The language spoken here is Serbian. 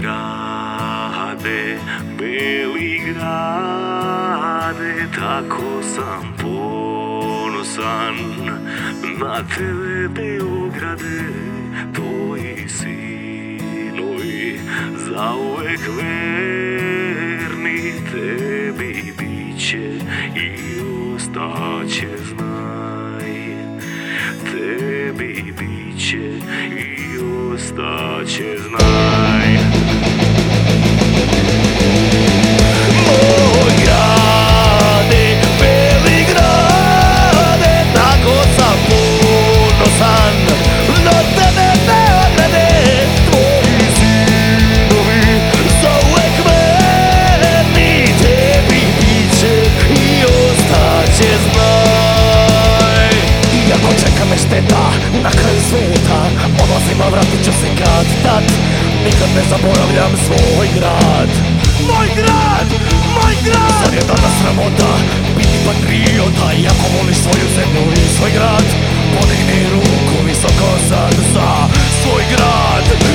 grade, beli grade, tako sam ponosan na tebe, Beograde, tvoji sinovi zauvek verni tebi biće i ostaće, znaj, tebi biće i ostaće, znaj. Moj grade, beli grade, tako sam ponosan na tebe, Beograde, tvoji sinovi zauvek verni tebi biće i ostaće, znaj. Iako čeka me šteta na kraju sveta, odlazim, a vratit ću se kad-tad. Nikad ne zaboravljam svoj grad. Moj grad, moj grad! Zar je danas sramota biti patriota? Iako voliš svoju zemlju i svoj grad, podigni ruku visoko sad za svoj grad.